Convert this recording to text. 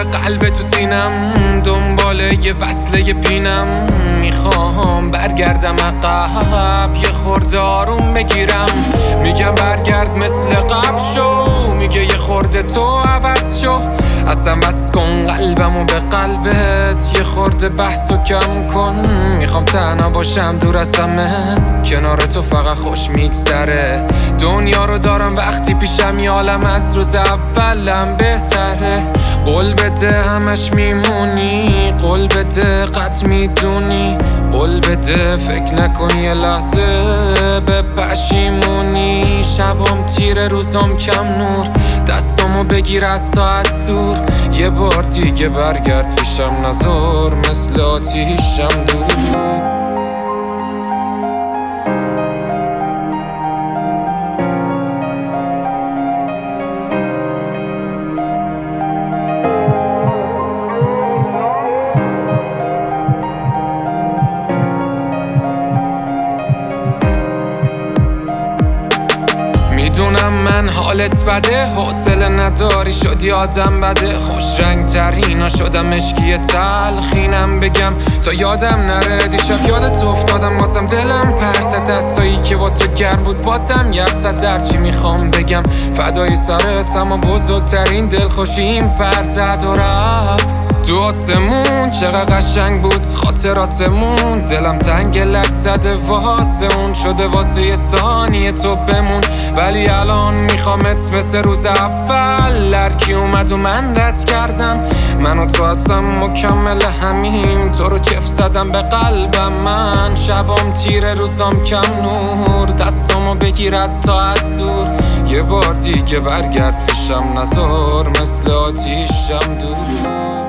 قلب تو سینم، دنبال یه وصله پینم. میخوام برگردم عقب، یه خورده آروم بگیرم. میگم برگرد مثل قبل شو، میگه یه خورده تو عوض شو. اصلا بس کن قلبمو به قلبت، یه خورده بحثو کم کن. میخوام تنها باشم دور از همه، کنار تو فقط خوش میگذره. دنیا رو دارم وقتی پیشم، یه عالم از روز اولم بهتره. قول بده همش میمونی، قول بده قد میدونی، قول بده فکر نکن یه لحظه به پشیمونی. شبام تیره روزام کم نور، دستامو بگیرد تا از دور. یه بار دیگه برگرد پیشم، نزار مثل آتیشم دور. میدونم من حالت بده، حوصله نداری شدی آدم بده. خوش رنگ ترینا شدم اشکی تلخینم بگم تا یادم نره. دیشب یادت افتادم بازم دلم پرسه، دستایی که با تو گرم بود بازم یخزد. در چی میخوام بگم فدای سرت، اما بزرگترین دلخوشیم پر زد و رفت تو آسمون. چقدر قشنگ بود خاطراتمون، دلم تنگ لک زده واسه اون. شده واسه یه ثانیه تو بمون، ولی الان میخوامت مثل روز اول. لرکی اومد و من رد کردم، من و تو هستم مکمل همیم. تو رو چف زدم به قلبم من، شبام تیره روزام کم نور. دستامو بگیرد تا از دور، یه بار دیگه برگرد پیشم، نزار مثل آتیشم دور.